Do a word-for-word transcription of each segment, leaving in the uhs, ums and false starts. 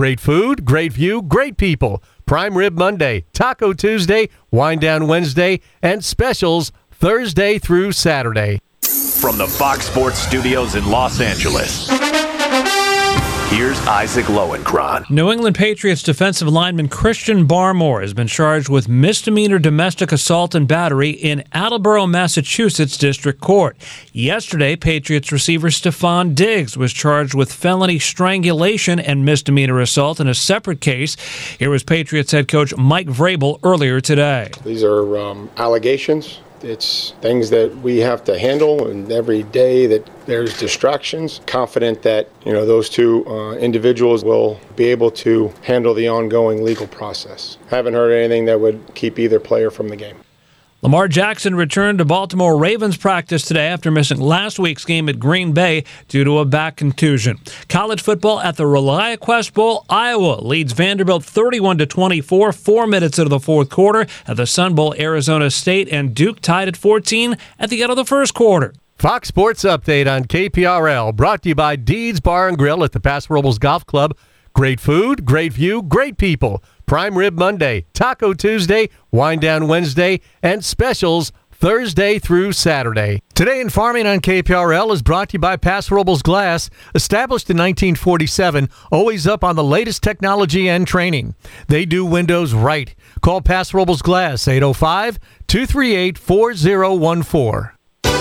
Great food, great view, great people. Prime Rib Monday, Taco Tuesday, Wind Down Wednesday, and specials Thursday through Saturday. From the Fox Sports Studios in Los Angeles, here's Isaac Lowenkron. New England Patriots defensive lineman Christian Barmore has been charged with misdemeanor domestic assault and battery in Attleboro, Massachusetts District Court. Yesterday, Patriots receiver Stephon Diggs was charged with felony strangulation and misdemeanor assault in a separate case. Here was Patriots head coach Mike Vrabel earlier today. These are um, allegations. It's things that we have to handle, and every day that there's distractions. Confident that, you know, those two uh, individuals will be able to handle the ongoing legal process. Haven't heard anything that would keep either player from the game. Lamar Jackson returned to Baltimore Ravens practice today after missing last week's game at Green Bay due to a back contusion. College football at the ReliaQuest Bowl, Iowa leads Vanderbilt thirty-one to twenty-four, four minutes into the fourth quarter. At the Sun Bowl, Arizona State and Duke tied at fourteen at the end of the first quarter. Fox Sports Update on K P R L, brought to you by Deeds Bar and Grill at the Paso Robles Golf Club. Great food, great view, great people. Prime Rib Monday, Taco Tuesday, Wind Down Wednesday, and specials Thursday through Saturday. Today in Farming on K P R L is brought to you by Paso Robles Glass, established in nineteen forty-seven, always up on the latest technology and training. They do windows right. Call Paso Robles Glass, eight oh five, two three eight, four oh one four.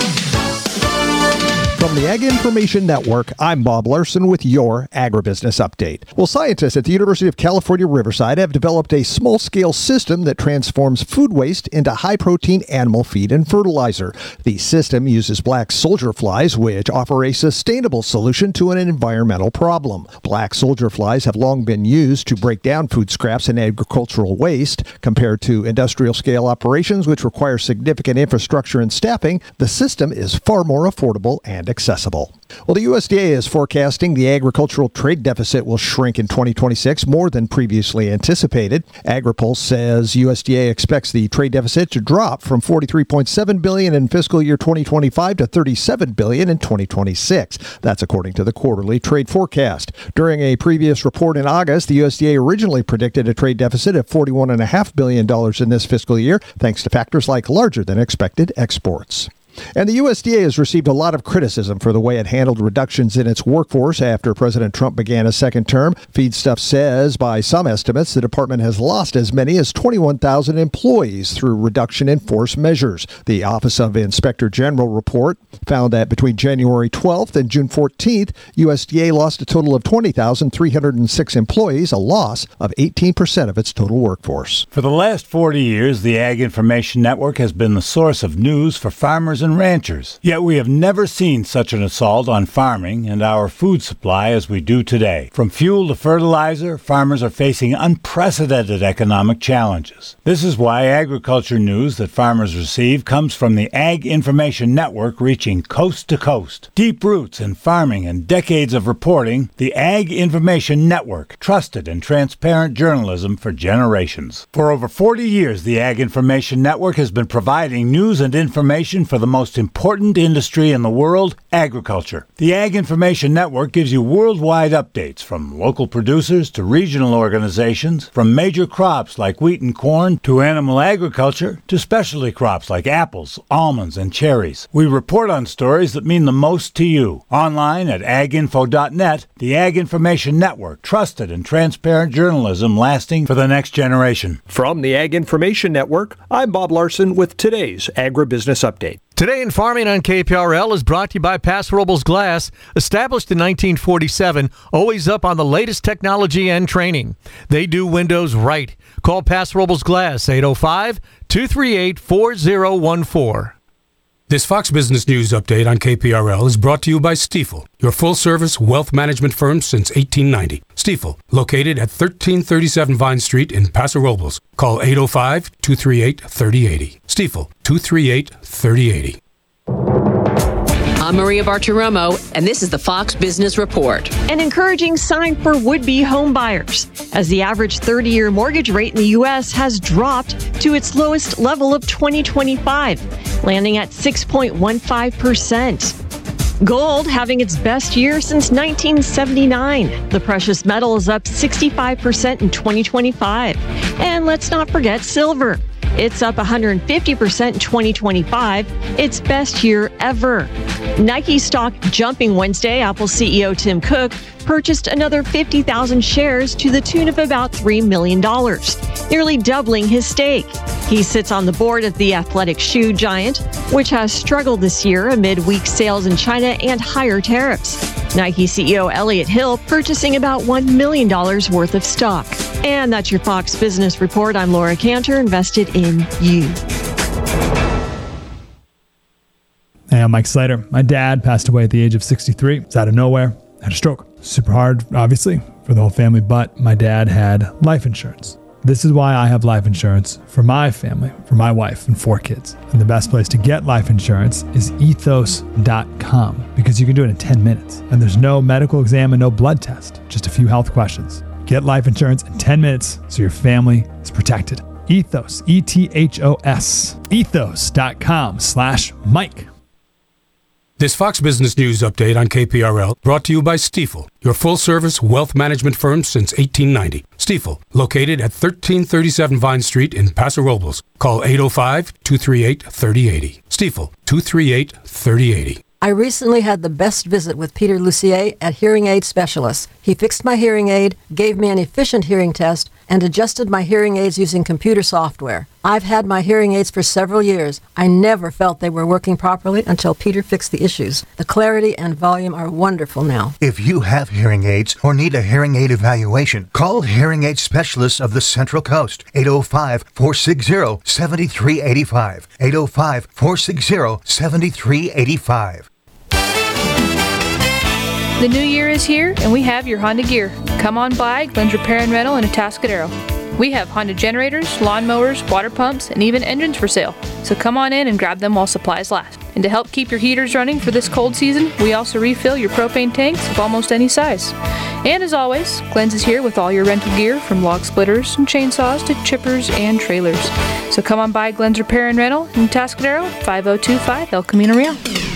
From the Ag Information Network, I'm Bob Larson with your Agribusiness Update. Well, scientists at the University of California, Riverside have developed a small-scale system that transforms food waste into high-protein animal feed and fertilizer. The system uses black soldier flies, which offer a sustainable solution to an environmental problem. Black soldier flies have long been used to break down food scraps and agricultural waste. Compared to industrial-scale operations, which require significant infrastructure and staffing, the system is far more affordable and accessible. Well, the U S D A is forecasting the agricultural trade deficit will shrink in twenty twenty-six more than previously anticipated. AgriPulse says U S D A expects the trade deficit to drop from forty-three point seven billion dollars in fiscal year twenty twenty-five to thirty-seven billion dollars in twenty twenty-six. That's according to the quarterly trade forecast. During a previous report in August, the U S D A originally predicted a trade deficit of forty-one point five billion dollars in this fiscal year, thanks to factors like larger than expected exports. And the U S D A has received a lot of criticism for the way it handled reductions in its workforce after President Trump began a second term. Feedstuff says, by some estimates, the department has lost as many as twenty-one thousand employees through reduction in force measures. The Office of Inspector General report found that between January twelfth and June fourteenth, U S D A lost a total of twenty thousand three hundred six employees, a loss of eighteen percent of its total workforce. For the last forty years, the Ag Information Network has been the source of news for farmers and ranchers. Yet we have never seen such an assault on farming and our food supply as we do today. From fuel to fertilizer, farmers are facing unprecedented economic challenges. This is why agriculture news that farmers receive comes from the Ag Information Network, reaching coast to coast. Deep roots in farming and decades of reporting, the Ag Information Network, trusted and transparent journalism for generations. For over forty years, the Ag Information Network has been providing news and information for the most important industry in the world, agriculture. The Ag Information Network gives you worldwide updates from local producers to regional organizations, from major crops like wheat and corn to animal agriculture to specialty crops like apples, almonds, and cherries. We report on stories that mean the most to you. Online at ag info dot net, the Ag Information Network, trusted and transparent journalism lasting for the next generation. From the Ag Information Network, I'm Bob Larson with today's Agribusiness Update. Today in Farming on K P R L is brought to you by Paso Robles Glass, established in nineteen forty-seven, always up on the latest technology and training. They do windows right. Call Paso Robles Glass, eight oh five, two three eight, four oh one four. This Fox Business News Update on K P R L is brought to you by Stifel, your full-service wealth management firm since eighteen ninety. Stifel, located at thirteen thirty-seven Vine Street in Paso Robles. Call eight oh five, two three eight, three oh eight oh. Stifel, two three eight, three oh eight oh. I'm Maria Bartiromo, and this is the Fox Business Report. An encouraging sign for would-be home buyers, as the average thirty-year mortgage rate in the U S has dropped to its lowest level of twenty twenty-five, landing at six point one five percent. Gold having its best year since nineteen seventy-nine. The precious metal is up sixty-five percent in twenty twenty-five. And let's not forget silver. It's up one hundred fifty percent in twenty twenty-five, its best year ever. Nike stock jumping Wednesday. Apple C E O Tim Cook purchased another fifty thousand shares to the tune of about three million dollars, nearly doubling his stake. He sits on the board of the athletic shoe giant, which has struggled this year amid weak sales in China and higher tariffs. Nike C E O Elliott Hill purchasing about one million dollars worth of stock. And that's your Fox Business Report. I'm Laura Cantor, invested in you. Hey, I'm Mike Slater. My dad passed away at the age of sixty-three. It's out of nowhere. Had a stroke. Super hard, obviously, for the whole family, but my dad had life insurance. This is why I have life insurance for my family, for my wife and four kids. And the best place to get life insurance is ethos dot com because you can do it in ten minutes. And there's no medical exam and no blood test, just a few health questions. Get life insurance in ten minutes so your family is protected. Ethos, E T H O S, ethos dot com slash Mike. This Fox Business News update on K P R L brought to you by Stifel, your full-service wealth management firm since eighteen ninety. Stifel, located at thirteen thirty-seven Vine Street in Paso Robles. Call eight oh five, two three eight, three oh eight oh. Stifel, two three eight, three oh eight oh. I recently had the best visit with Peter Lucier at Hearing Aid Specialist. He fixed my hearing aid, gave me an efficient hearing test, and adjusted my hearing aids using computer software. I've had my hearing aids for several years. I never felt they were working properly until Peter fixed the issues. The clarity and volume are wonderful now. If you have hearing aids or need a hearing aid evaluation, call Hearing Aid Specialists of the Central Coast, eight oh five, four six zero, seven three eight five, eight oh five, four six zero, seven three eight five. The new year is here, and we have your Honda gear. Come on by Glenn's Repair and Rental in Atascadero. We have Honda generators, lawnmowers, water pumps, and even engines for sale. So come on in and grab them while supplies last. And to help keep your heaters running for this cold season, we also refill your propane tanks of almost any size. And as always, Glenn's is here with all your rental gear, from log splitters and chainsaws to chippers and trailers. So come on by Glenn's Repair and Rental in Atascadero, five oh two five El Camino Real.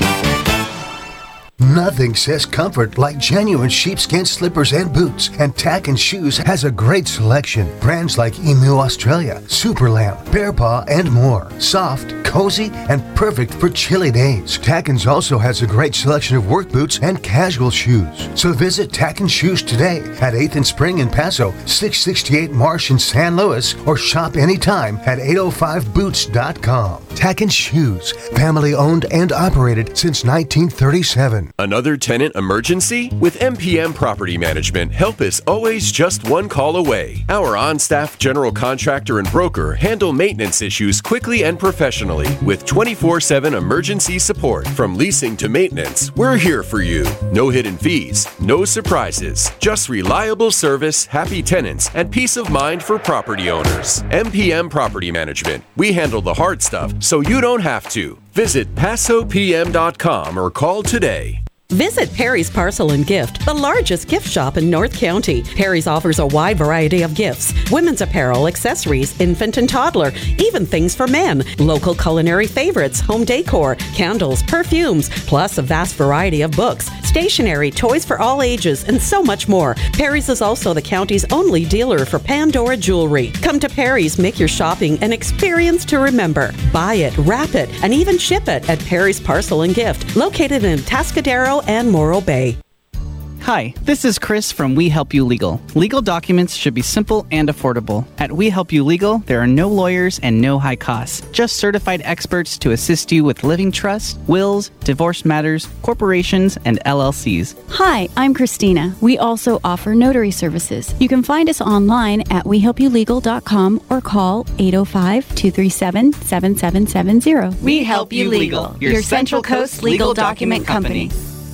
Nothing says comfort like genuine sheepskin slippers and boots, and Tack and Shoes has a great selection. Brands like Emu Australia, Superlamb, Bear Paw, and more. Soft, cozy, and perfect for chilly days. Tackins also has a great selection of work boots and casual shoes. So visit Tack and Shoes today at eighth and Spring in Paso, six sixty-eight Marsh in San Luis, or shop anytime at eight oh five boots dot com. Tack and Shoes, family owned and operated since nineteen thirty-seven. Another tenant emergency? With M P M Property Management, help is always just one call away. Our on-staff general contractor and broker handle maintenance issues quickly and professionally with twenty-four seven emergency support. From leasing to maintenance, we're here for you. No hidden fees, no surprises, just reliable service, happy tenants, and peace of mind for property owners. M P M Property Management. We handle the hard stuff so you don't have to. Visit paso p m dot com or call today. Visit Perry's Parcel and Gift, the largest gift shop in North County. Perry's offers a wide variety of gifts: women's apparel, accessories, infant and toddler, even things for men, local culinary favorites, home decor, candles, perfumes, plus a vast variety of books, stationery, toys for all ages, and so much more. Perry's is also the county's only dealer for Pandora jewelry. Come to Perry's, make your shopping an experience to remember. Buy it, wrap it, and even ship it at Perry's Parcel and Gift, located in Atascadero and Morro Bay. Hi, this is Chris from We Help You Legal. Legal documents should be simple and affordable. At We Help You Legal, there are no lawyers and no high costs, just certified experts to assist you with living trusts, wills, divorce matters, corporations, and L L Cs. Hi, I'm Christina. We also offer notary services. You can find us online at we help you legal dot com or call eight oh five, two three seven, seven seven seven zero. We Help You Legal, your Central Coast legal document company.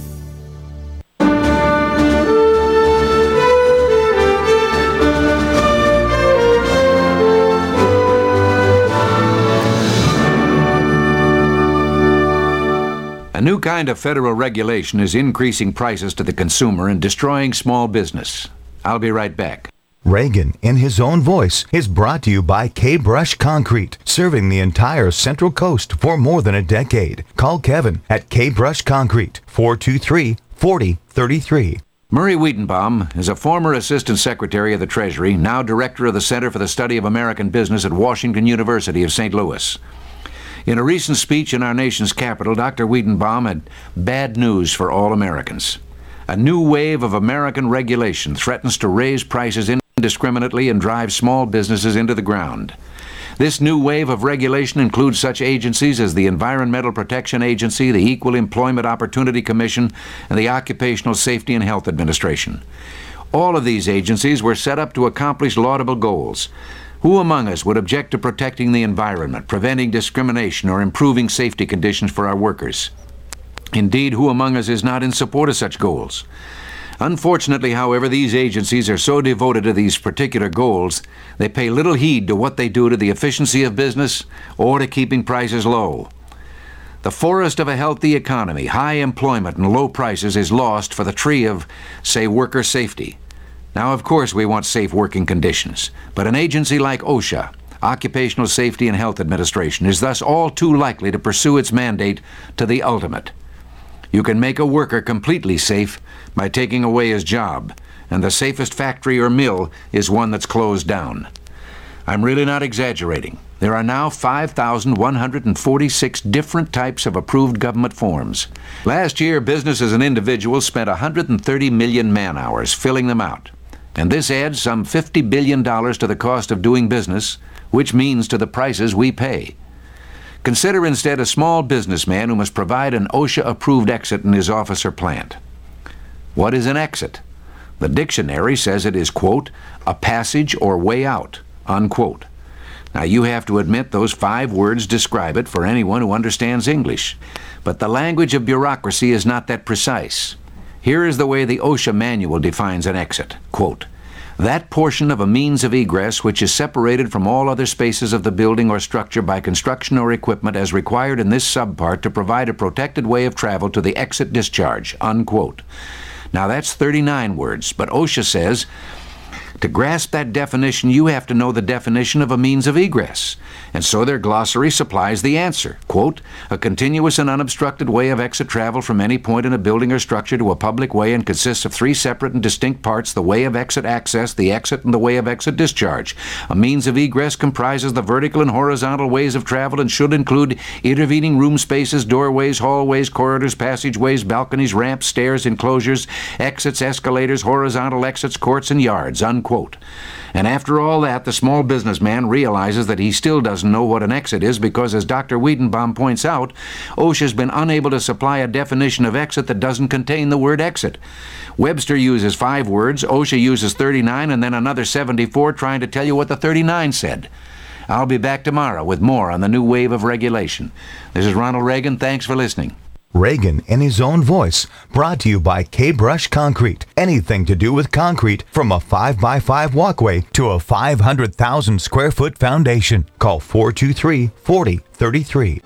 A new kind of federal regulation is increasing prices to the consumer and destroying small business. I'll be right back. Reagan in His Own Voice is brought to you by K-Brush Concrete, serving the entire Central Coast for more than a decade. Call Kevin at K-Brush Concrete, four two three, four zero three three. Murray Wiedenbaum is a former Assistant Secretary of the Treasury, now Director of the Center for the Study of American Business at Washington University of Saint Louis. In a recent speech in our nation's capital, Doctor Wiedenbaum had bad news for all Americans. A new wave of American regulation threatens to raise prices indiscriminately and drive small businesses into the ground. This new wave of regulation includes such agencies as the Environmental Protection Agency, the Equal Employment Opportunity Commission, and the Occupational Safety and Health Administration. All of these agencies were set up to accomplish laudable goals. Who among us would object to protecting the environment, preventing discrimination, or improving safety conditions for our workers? Indeed, who among us is not in support of such goals? Unfortunately, however, these agencies are so devoted to these particular goals, they pay little heed to what they do to the efficiency of business or to keeping prices low. The forest of a healthy economy, high employment, and low prices is lost for the tree of, say, worker safety. Now, of course, we want safe working conditions, but an agency like OSHA, Occupational Safety and Health Administration, is thus all too likely to pursue its mandate to the ultimate. You can make a worker completely safe by taking away his job, and the safest factory or mill is one that's closed down. I'm really not exaggerating. There are now five thousand one hundred forty-six different types of approved government forms. Last year, businesses and individuals spent one hundred thirty million man-hours filling them out. And this adds some fifty billion dollars to the cost of doing business, which means to the prices we pay. Consider instead a small businessman who must provide an OSHA-approved exit in his office or plant. What is an exit? The dictionary says it is, quote, a passage or way out, unquote. Now, you have to admit those five words describe it for anyone who understands English. But the language of bureaucracy is not that precise. Here is the way the OSHA manual defines an exit, quote, that portion of a means of egress which is separated from all other spaces of the building or structure by construction or equipment as required in this subpart to provide a protected way of travel to the exit discharge, unquote. Now that's thirty-nine words, but OSHA says to grasp that definition, you have to know the definition of a means of egress. And so their glossary supplies the answer. Quote, a continuous and unobstructed way of exit travel from any point in a building or structure to a public way and consists of three separate and distinct parts, the way of exit access, the exit, and the way of exit discharge. A means of egress comprises the vertical and horizontal ways of travel and should include intervening room spaces, doorways, hallways, corridors, passageways, balconies, ramps, stairs, enclosures, exits, escalators, horizontal exits, courts, and yards, unquote. Quote. And after all that, the small businessman realizes that he still doesn't know what an exit is because, as Doctor Wiedenbaum points out, OSHA's been unable to supply a definition of exit that doesn't contain the word exit. Webster uses five words, OSHA uses thirty-nine, and then another seventy-four trying to tell you what the thirty-nine said. I'll be back tomorrow with more on the new wave of regulation. This is Ronald Reagan. Thanks for listening. Reagan in His Own Voice, brought to you by K-Brush Concrete. Anything to do with concrete, from a five by five walkway to a five hundred thousand square foot foundation. Call four two three, four zero three three.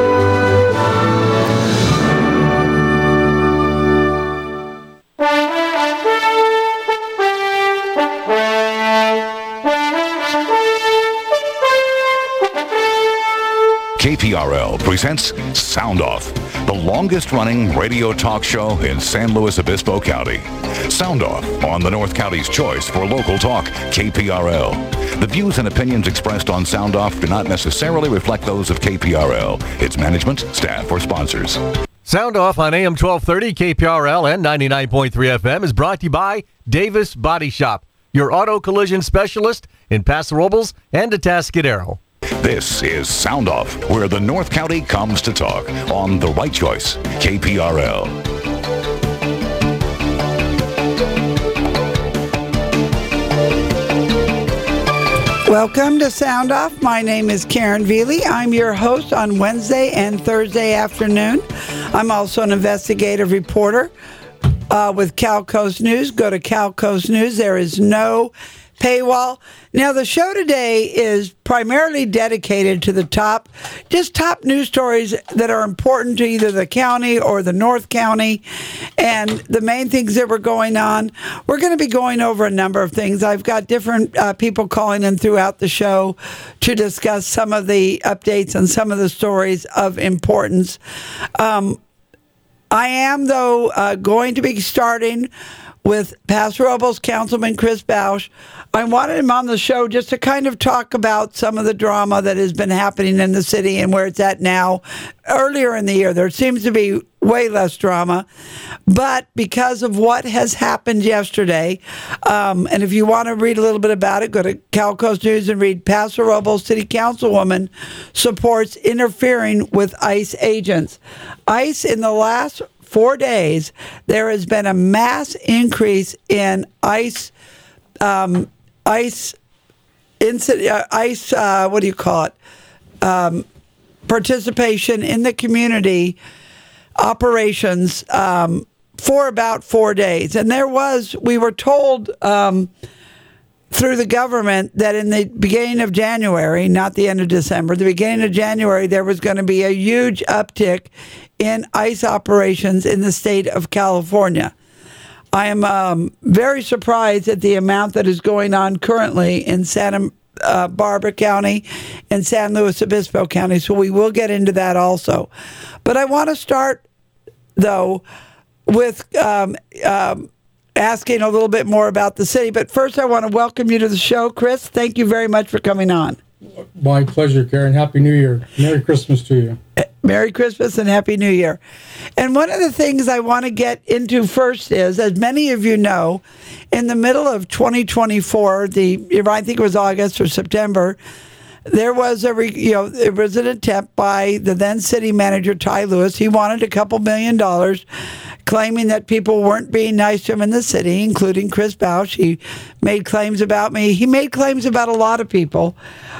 K P R L presents Sound Off, the longest-running radio talk show in San Luis Obispo County. Sound Off on the North County's choice for local talk, K P R L. The views and opinions expressed on Sound Off do not necessarily reflect those of K P R L, its management, staff, or sponsors. Sound Off on A M twelve thirty, K P R L and ninety-nine point three F M is brought to you by Davis Body Shop, your auto collision specialist in Paso Robles and Atascadero. This is Sound Off, where the North County comes to talk on The Right Choice, K P R L. Welcome to Sound Off. My name is Karen Veely. I'm your host on Wednesday and Thursday afternoon. I'm also an investigative reporter uh, with Cal Coast News. Go to Cal Coast News. There is no paywall. Now, the show today is primarily dedicated to the top, just top news stories that are important to either the county or the North County, and the main things that were going on. We're going to be going over a number of things. I've got different uh, people calling in throughout the show to discuss some of the updates and some of the stories of importance. Um, I am, though, uh, going to be starting with Paso Robles Councilman Chris Bausch. I wanted him on the show just to kind of talk about some of the drama that has been happening in the city and where it's at now. Earlier in the year, there seems to be way less drama, but because of what has happened yesterday, um, and if you want to read a little bit about it, go to Cal Coast News and read Paso Robles City Councilwoman supports interfering with ICE agents. ICE in the last four days, there has been a mass increase in ICE, um, ICE, incident, uh, ICE. Uh, what do you call it? Um, participation in the community operations um, for about four days, and there was. We were told um, through the government that in the beginning of January, not the end of December, the beginning of January, there was going to be a huge uptick in ICE operations in the state of California. I am um, very surprised at the amount that is going on currently in Santa uh, Barbara County and San Luis Obispo County, so we will get into that also. But I want to start, though, with um, um, asking a little bit more about the city. But first, I want to welcome you to the show. Chris, thank you very much for coming on. My pleasure, Karen. Happy New Year. Merry Christmas to you. Merry Christmas and Happy New Year. And one of the things I want to get into first is, as many of you know, in the middle of twenty twenty-four, the I think it was August or September, there was a you know there was an attempt by the then city manager Ty Lewis. He wanted a couple million dollars, claiming that people weren't being nice to him in the city, including Chris Bausch. He made claims about me. He made claims about a lot of people.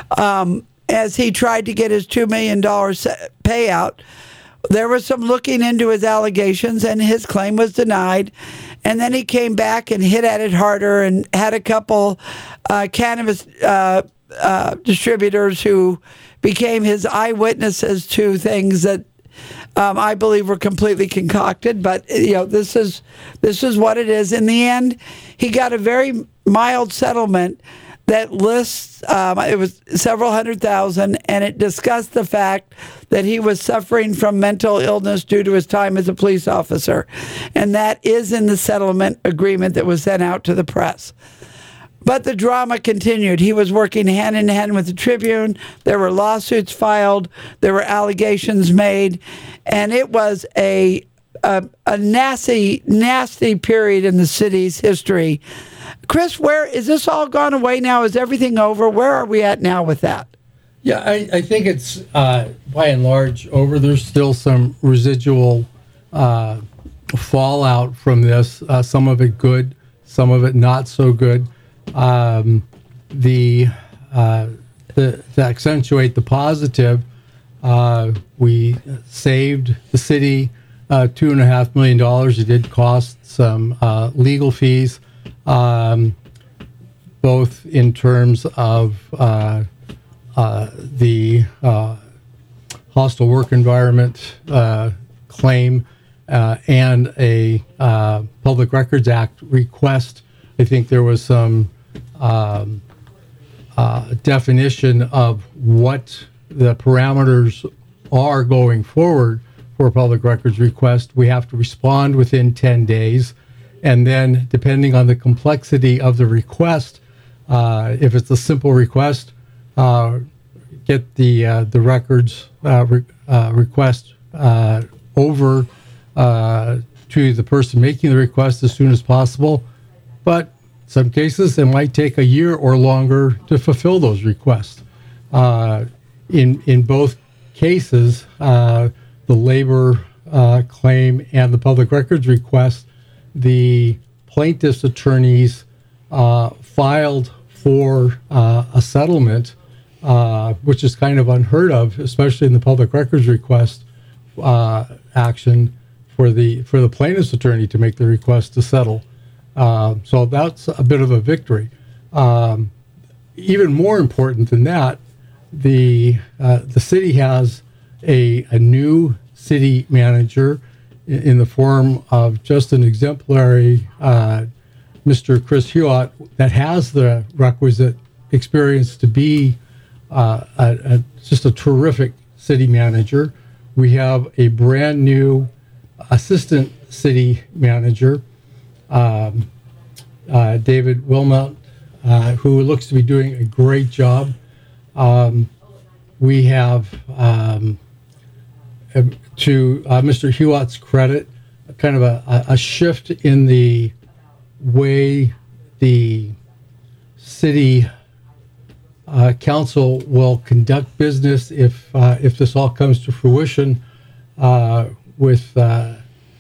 Um, as he tried to get his two million dollars payout. There was some looking into his allegations, and his claim was denied. And then he came back and hit at it harder and had a couple uh, cannabis uh, uh, distributors who became his eyewitnesses to things that um, I believe were completely concocted. But you know, this is this is what it is. In the end, he got a very mild settlement that lists, um, it was several hundred thousand, and it discussed the fact that he was suffering from mental illness due to his time as a police officer. And that is in the settlement agreement that was sent out to the press. But the drama continued. He was working hand in hand with the Tribune. There were lawsuits filed. There were allegations made. And it was a, a, a nasty, nasty period in the city's history. Chris, where is this all gone away now? Is everything over? Where are we at now with that? Yeah, I, I think it's uh, by and large over. There's still some residual uh, fallout from this. Uh, some of it good, some of it not so good. Um, the, uh, the to accentuate the positive, uh, we saved the city uh, two and a half million dollars. It did cost some uh, legal fees. Um, both in terms of uh, uh, the uh, hostile work environment uh, claim uh, and a uh, Public Records Act request. I think there was some um, uh, definition of what the parameters are going forward for a public records request. We have to respond within ten days. And then, depending on the complexity of the request, uh, if it's a simple request, uh, get the uh, the records uh, re- uh, request uh, over uh, to the person making the request as soon as possible. But in some cases, it might take a year or longer to fulfill those requests. Uh, in in both cases, uh, the labor uh, claim and the public records request, the plaintiff's attorneys uh, filed for uh, a settlement, uh, which is kind of unheard of, especially in the public records request uh, action for the for the plaintiff's attorney to make the request to settle. Uh, so that's a bit of a victory. Um, even more important than that, the uh, the city has a a new city manager in, in the form of just an exemplary uh, Mister Chris Hewitt that has the requisite experience to be uh, a, a, just a terrific city manager. We have a brand new assistant city manager, um, uh, David Wilmot, uh, who looks to be doing a great job. Um, we have, um, to uh, Mister Hewitt's credit, kind of a, a shift in the way the city uh, council will conduct business if uh, if this all comes to fruition, uh, with uh,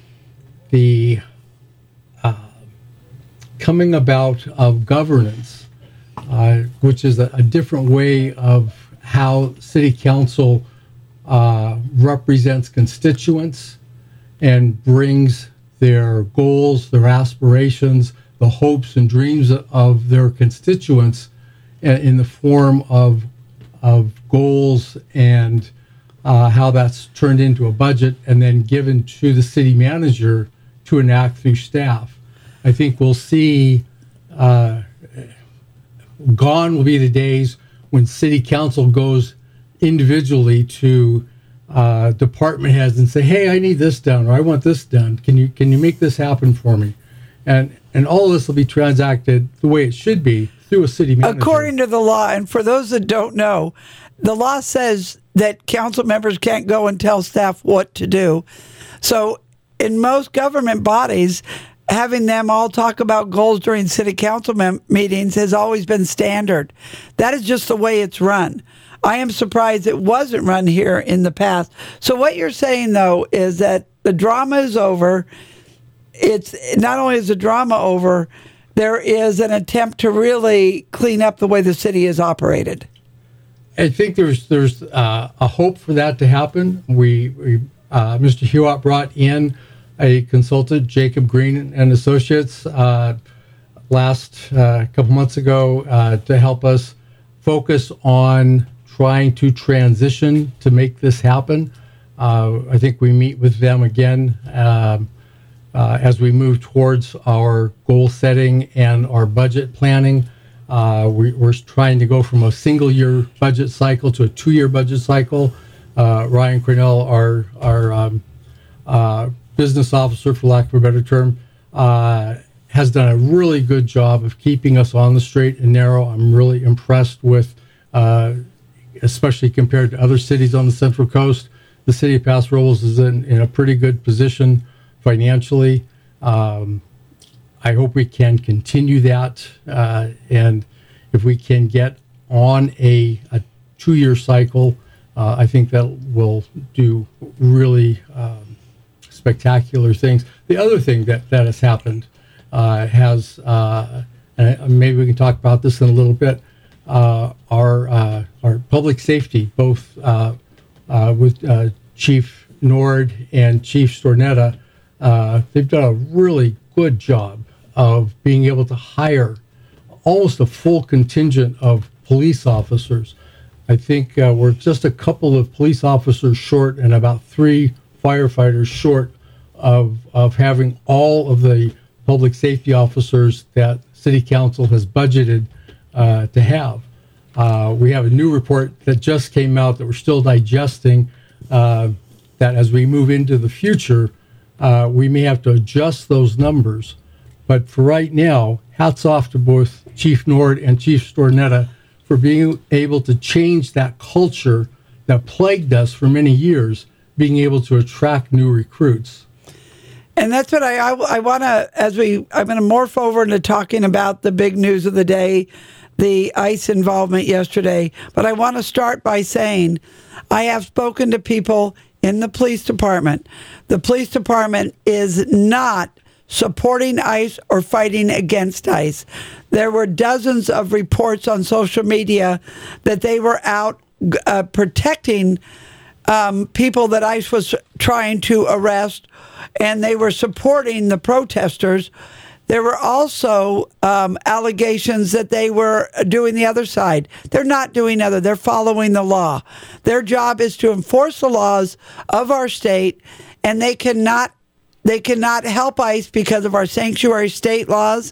the uh, coming about of governance, uh, which is a, a different way of how city council uh, represents constituents and brings their goals, their aspirations, the hopes and dreams of their constituents in the form of of goals, and uh, how that's turned into a budget and then given to the city manager to enact through staff. I think we'll see, uh, gone will be the days when city council goes individually to uh, department heads and say, "Hey, I need this done, or I want this done. Can you can you make this happen for me?" And and all of this will be transacted the way it should be, through a city manager. According to the law, and for those that don't know, the law says that council members can't go and tell staff what to do. So in most government bodies, having them all talk about goals during city council mem- meetings has always been standard. That is just the way it's run. I am surprised it wasn't run here in the past. So what you're saying, though, is that the drama is over. It's not only is the drama over, there is an attempt to really clean up the way the city is operated. I think there's there's uh, a hope for that to happen. We, we uh, Mister Hewitt brought in a consultant, Jacob Green and Associates, uh, last uh, couple months ago uh, to help us focus on trying to transition to make this happen. Uh, I think we meet with them again um, uh, as we move towards our goal setting and our budget planning. Uh, we, we're trying to go from a single year budget cycle to a two year budget cycle. Uh, Ryan Cornell, our, our um, uh, business officer, for lack of a better term, uh, has done a really good job of keeping us on the straight and narrow. I'm really impressed with, uh, especially compared to other cities on the Central Coast, the city of Paso Robles is in, in a pretty good position financially. Um, I hope we can continue that, uh, and if we can get on a, a two-year cycle, uh, I think that will do really um, spectacular things. The other thing that, that has happened uh, has, uh, and maybe we can talk about this in a little bit, uh, our uh, our public safety, both uh, uh, with uh, Chief Nord and Chief Stornetta, uh, they've done a really good job of being able to hire almost a full contingent of police officers. I think uh, we're just a couple of police officers short and about three firefighters short of of having all of the public safety officers that City Council has budgeted uh, to have. Uh, we have a new report that just came out that we're still digesting, uh, that as we move into the future, uh, we may have to adjust those numbers. But for right now, hats off to both Chief Nord and Chief Stornetta for being able to change that culture that plagued us for many years, being able to attract new recruits. And that's what I, I, I want to, as we, I'm going to morph over into talking about the big news of the day, the ICE involvement yesterday. But I want to start by saying I have spoken to people in the police department. The police department is not supporting ICE or fighting against ICE. There were dozens of reports on social media that they were out uh, protecting um, people that ICE was trying to arrest, and they were supporting the protesters. There were also um, allegations that they were doing the other side. They're not doing other. They're following the law. Their job is to enforce the laws of our state, and they cannot they cannot help ICE because of our sanctuary state laws.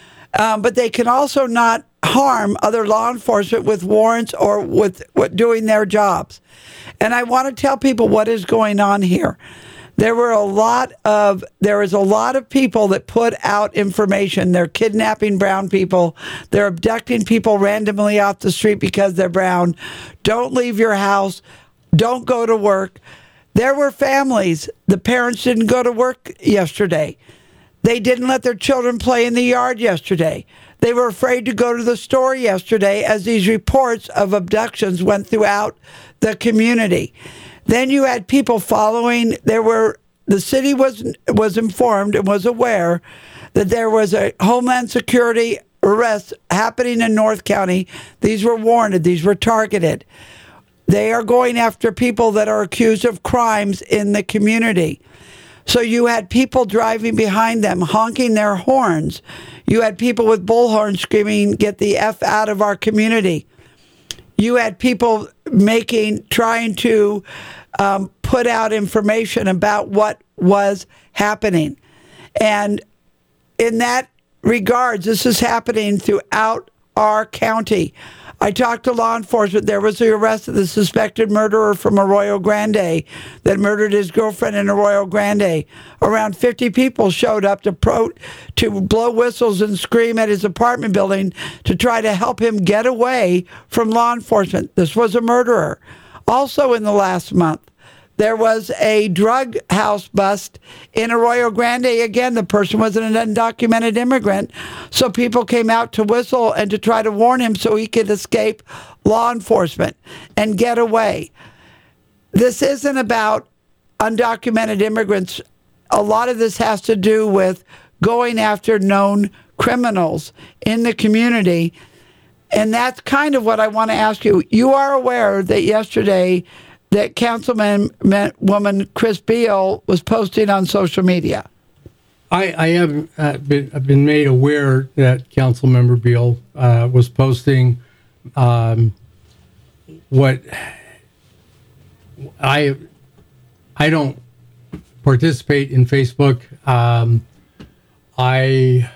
Um, but they can also not harm other law enforcement with warrants or with, with doing their jobs. And I want to tell people what is going on here. There were a lot of there is a lot of people that put out information. They're kidnapping brown people. They're abducting people randomly off the street because they're brown. Don't leave your house. Don't go to work. There were families. The parents didn't go to work yesterday. They didn't let their children play in the yard yesterday. They were afraid to go to the store yesterday as these reports of abductions went throughout the community. Then you had people following. There were the city was was informed and was aware that there was a Homeland Security arrest happening in North County. These were warranted. These were targeted. They are going after people that are accused of crimes in the community. So you had people driving behind them, honking their horns. You had people with bullhorns screaming, "Get the F out of our community." You had people making, trying to um, put out information about what was happening. And in that regards, this is happening throughout our county. I talked to law enforcement. There was the arrest of the suspected murderer from Arroyo Grande that murdered his girlfriend in Arroyo Grande. Around fifty people showed up to pro- to blow whistles and scream at his apartment building to try to help him get away from law enforcement. This was a murderer. Also in the last month, there was a drug house bust in Arroyo Grande. Again, the person was an undocumented immigrant, so people came out to whistle and to try to warn him so he could escape law enforcement and get away. This isn't about undocumented immigrants. A lot of this has to do with going after known criminals in the community, and that's kind of what I want to ask you. You are aware that yesterday that Councilman woman Chris Beal was posting on social media. I, I have uh, been, I've been made aware that Councilmember Beal uh, was posting um, what I I don't participate in Facebook. Um, I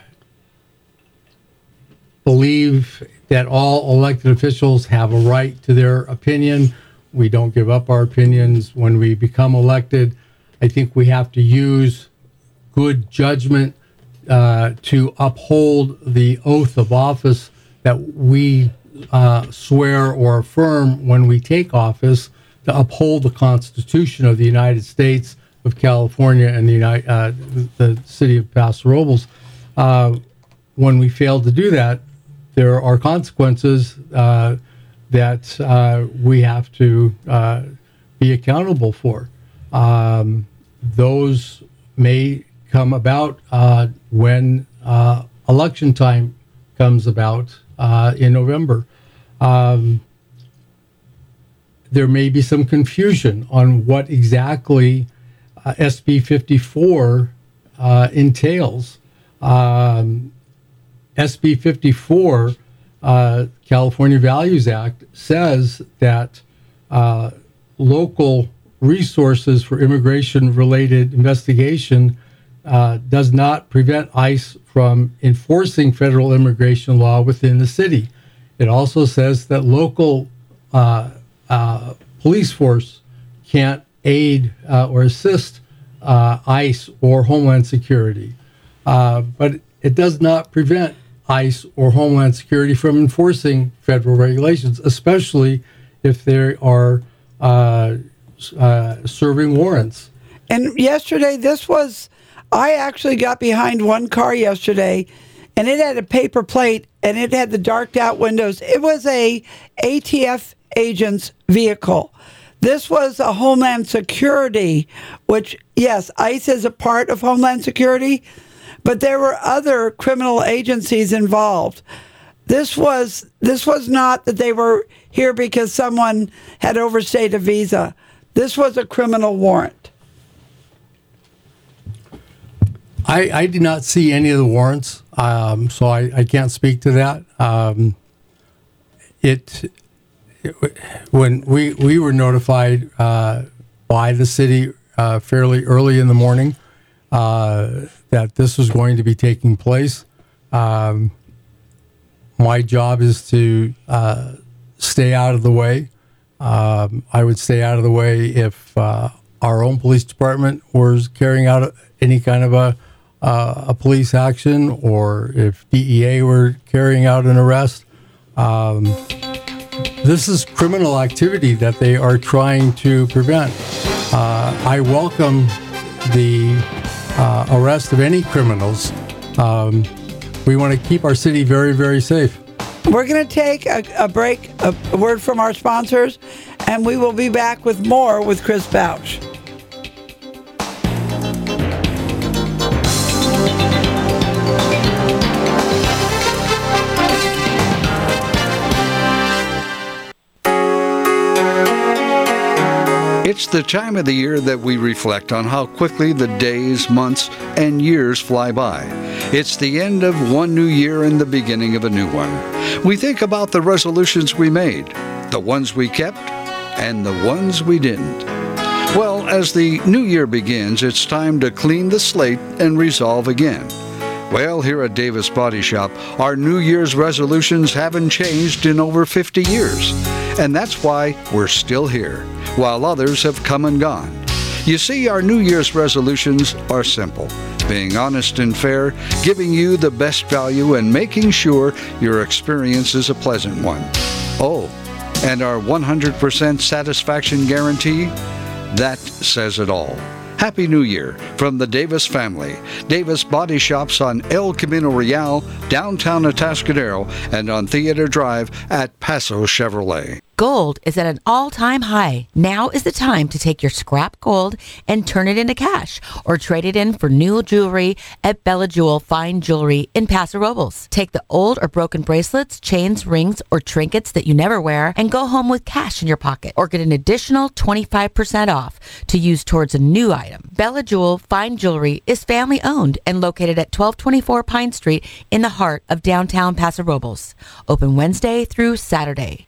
believe that all elected officials have a right to their opinion. We don't give up our opinions when we become elected. I think we have to use good judgment uh, to uphold the oath of office that we uh, swear or affirm when we take office, to uphold the Constitution of the United States of California and the United, uh, the city of Paso Robles. Uh, when we fail to do that, there are consequences uh, that uh, we have to uh, be accountable for. Um, those may come about uh, when uh, election time comes about uh, in November. Um, there may be some confusion on what exactly uh, S B fifty-four uh, entails. Um, S B fifty-four, uh, California Values Act, says that uh, local resources for immigration-related investigation uh, does not prevent ICE from enforcing federal immigration law within the city. It also says that local uh, uh, police force can't aid uh, or assist uh, ICE or Homeland Security. Uh, but it does not prevent ICE or Homeland Security from enforcing federal regulations, especially if they are uh, uh, serving warrants. And yesterday, this was, I actually got behind one car yesterday, and it had a paper plate, and it had the darked out windows. It was a A T F agent's vehicle. This was a Homeland Security, which, yes, ICE is a part of Homeland Security, but there were other criminal agencies involved. This was this was not that they were here because someone had overstayed a visa. This was a criminal warrant. I I, I did not see any of the warrants, um, so I, I can't speak to that. Um, it, it when we we were notified uh, by the city uh, fairly early in the morning uh, that this was going to be taking place. Um, my job is to uh, stay out of the way. Um, I would stay out of the way if uh, our own police department was carrying out any kind of a uh, a police action, or if D E A were carrying out an arrest. Um, this is criminal activity that they are trying to prevent. Uh, I welcome the uh, arrest of any criminals. Um, we want to keep our city very, very safe. We're going to take a, a break, a, a word from our sponsors, and we will be back with more with Chris Bouch. It's the time of the year that we reflect on how quickly the days, months, and years fly by. It's the end of one new year and the beginning of a new one. We think about the resolutions we made, the ones we kept, and the ones we didn't. Well, as the new year begins, it's time to clean the slate and resolve again. Well, here at Davis Body Shop, our New Year's resolutions haven't changed in over fifty years. And that's why we're still here, while others have come and gone. You see, our New Year's resolutions are simple. Being honest and fair, giving you the best value, and making sure your experience is a pleasant one. Oh, and our one hundred percent satisfaction guarantee? That says it all. Happy New Year from the Davis family. Davis Body Shops on El Camino Real, downtown Atascadero, and on Theater Drive at Paso Chevrolet. Gold is at an all-time high. Now is the time to take your scrap gold and turn it into cash, or trade it in for new jewelry at Bella Jewel Fine Jewelry in Paso Robles. Take the old or broken bracelets, chains, rings, or trinkets that you never wear and go home with cash in your pocket, or get an additional twenty-five percent off to use towards a new item. Bella Jewel Fine Jewelry is family-owned and located at twelve twenty-four Pine Street in the heart of downtown Paso Robles. Open Wednesday through Saturday.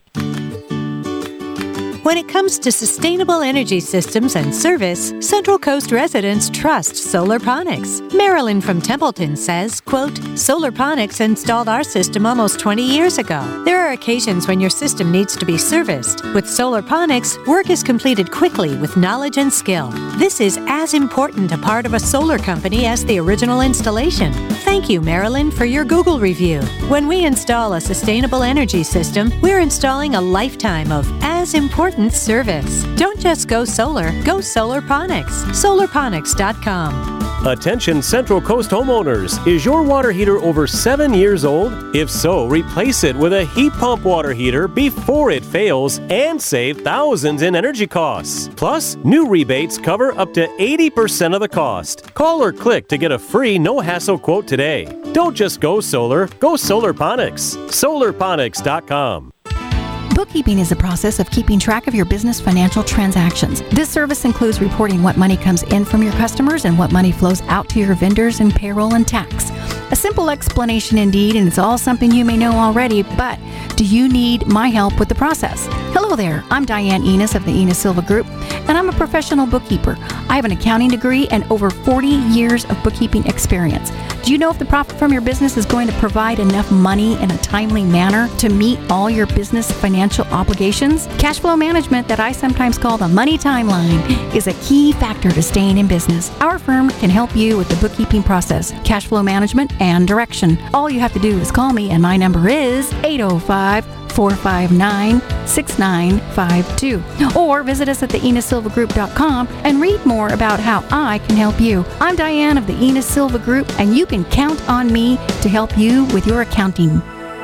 When it comes to sustainable energy systems and service, Central Coast residents trust Solarponics. Marilyn from Templeton says, quote, Solarponics installed our system almost twenty years ago. There are occasions when your system needs to be serviced. With Solarponics, work is completed quickly with knowledge and skill. This is as important a part of a solar company as the original installation. Thank you, Marilyn, for your Google review. When we install a sustainable energy system, we're installing a lifetime of as important service. Don't just go solar, go Solarponics. Solarponics dot com. Attention Central Coast homeowners. Is your water heater over seven years old? If so, replace it with a heat pump water heater before it fails and save thousands in energy costs. Plus, new rebates cover up to eighty percent of the cost. Call or click to get a free no-hassle quote today. Don't just go solar, go Solarponics. Solarponics dot com. Bookkeeping is a process of keeping track of your business financial transactions. This service includes reporting what money comes in from your customers and what money flows out to your vendors in payroll and tax. A simple explanation indeed, and it's all something you may know already, but do you need my help with the process? Hello there, I'm Diane Enos of the Enos Silva Group, and I'm a professional bookkeeper. I have an accounting degree and over forty years of bookkeeping experience. Do you know if the profit from your business is going to provide enough money in a timely manner to meet all your business financial obligations? Cash flow management, that I sometimes call the money timeline, is a key factor to staying in business. Our firm can help you with the bookkeeping process, cash flow management, and direction. All you have to do is call me, and my number is eight oh five, four five nine, six nine five two. Or visit us at the enos silva group dot com and read more about how I can help you. I'm Diane of the Enos Silva Group, and you can count on me to help you with your accounting.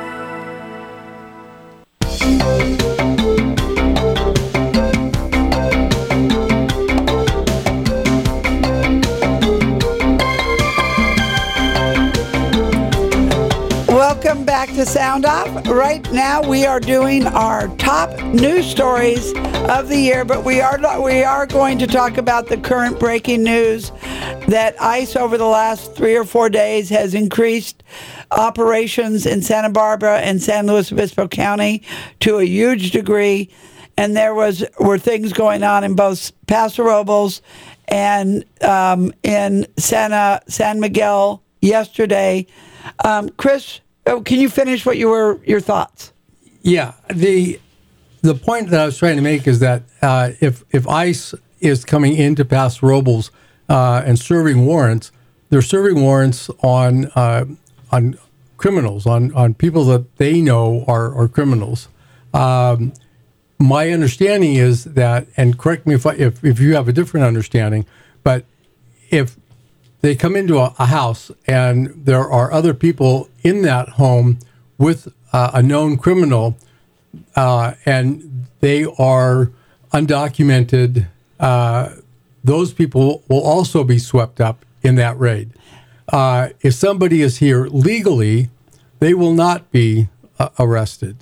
Welcome back to Sound Off. Right now we are doing our top news stories of the year, but we are we are going to talk about the current breaking news that ICE over the last three or four days has increased operations in Santa Barbara and San Luis Obispo County to a huge degree, and there was were things going on in both Paso Robles and um, in Santa San Miguel yesterday. Um, Chris, oh, can you finish what you were your thoughts? Yeah, the the point that I was trying to make is that uh, if if ICE is coming into Paso Robles uh, and serving warrants, they're serving warrants on uh, on criminals, on, on people that they know are, are criminals. Um, my understanding is that, and correct me if, I, if if you have a different understanding, but if they come into a, a house and there are other people in that home with uh, a known criminal, uh, and they are undocumented, uh, those people will also be swept up in that raid. Uh, if somebody is here legally, they will not be uh, arrested.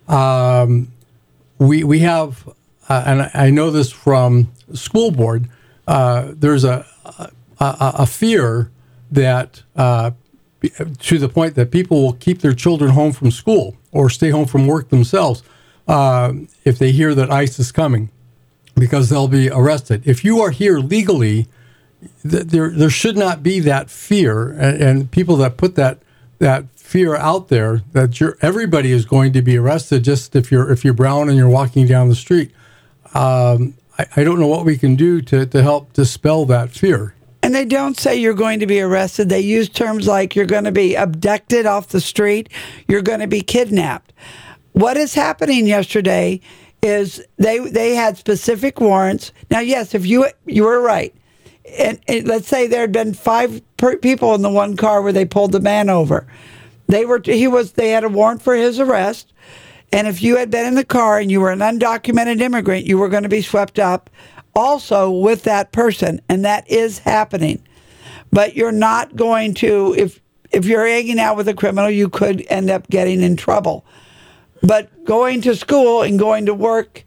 Um, we we have, uh, and I know this from school board, uh, there's a, a, a fear that uh, to the point that people will keep their children home from school or stay home from work themselves uh, if they hear that ICE is coming, because they'll be arrested. If you are here legally, th- there there should not be that fear, and, and people that put that that fear out there that you're everybody is going to be arrested just if you're if you're brown and you're walking down the street. Um, I, I don't know what we can do to, to help dispel that fear. And they don't say you're going to be arrested. They use terms like you're going to be abducted off the street, you're going to be kidnapped. What is happening yesterday is they they had specific warrants. Now, yes, if you you were right, and, and let's say there had been five per, people in the one car where they pulled the man over, they were he was they had a warrant for his arrest, and if you had been in the car and you were an undocumented immigrant, you were going to be swept up also with that person, and that is happening. But you're not going to, if if you're hanging out with a criminal, you could end up getting in trouble. But going to school and going to work,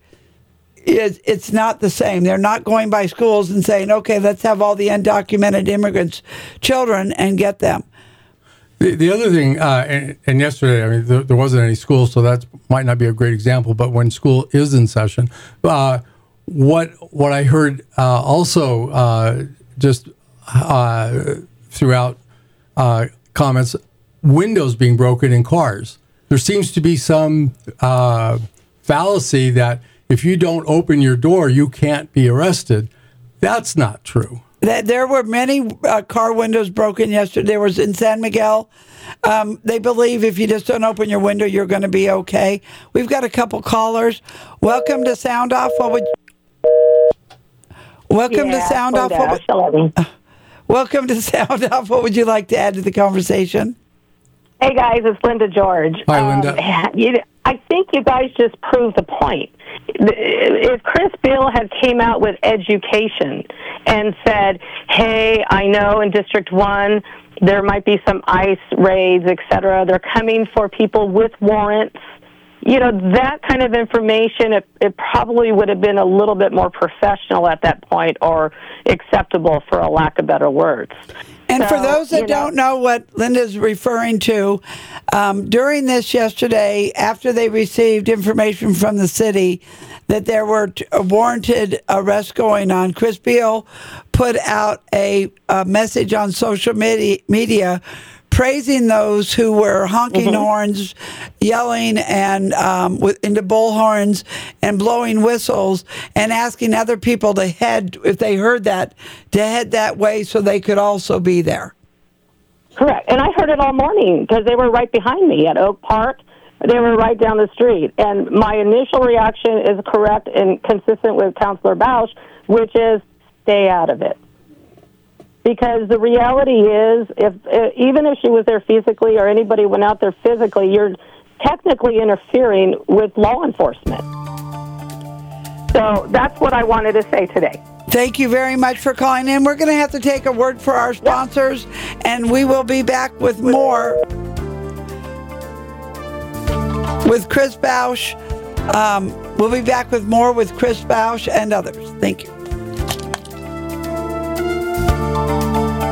is it's not the same. They're not going by schools and saying, okay, let's have all the undocumented immigrants' children and get them. The, the other thing, uh, and, and yesterday, I mean, there, there wasn't any school, so that might not be a great example, but when school is in session, uh, What what I heard uh, also uh, just uh, throughout uh, comments, windows being broken in cars. There seems to be some uh, fallacy that if you don't open your door, you can't be arrested. That's not true. There were many uh, car windows broken yesterday. There was in San Miguel. Um, they believe if you just don't open your window, you're going to be okay. We've got a couple callers. Welcome to Sound Off. What would Welcome yeah, to Sound Off. What would, uh, welcome to Sound Off. What would you like to add to the conversation? Hey guys, it's Linda George. Hi, Linda. Um, you, I think you guys just proved the point. If Chris Beall had came out with education and said, "Hey, I know in District One there might be some ICE raids, et cetera. They're coming for people with warrants." You know, that kind of information, it, it probably would have been a little bit more professional at that point, or acceptable, for a lack of better words. And so, for those that you know, don't know what Linda's referring to, um, during this yesterday, after they received information from the city that there were t- warranted arrests going on, Chris Beall put out a, a message on social media, media praising those who were honking mm-hmm. horns, yelling and um, with, into bullhorns and blowing whistles, and asking other people to head, if they heard that, to head that way so they could also be there. Correct. And I heard it all morning because they were right behind me at Oak Park. They were right down the street. And my initial reaction is correct and consistent with Councilor Bausch, which is stay out of it. Because the reality is, if uh, even if she was there physically or anybody went out there physically, you're technically interfering with law enforcement. So that's what I wanted to say today. Thank you very much for calling in. We're going to have to take a word for our sponsors, yep. and we will be back with more with Chris Bausch. Um, we'll be back with more with Chris Bausch and others. Thank you.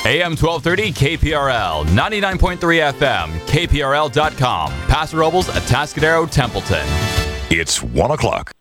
A M twelve thirty K P R L, ninety-nine point three F M, K P R L dot com, Paso Robles, Atascadero, Templeton. It's one o'clock.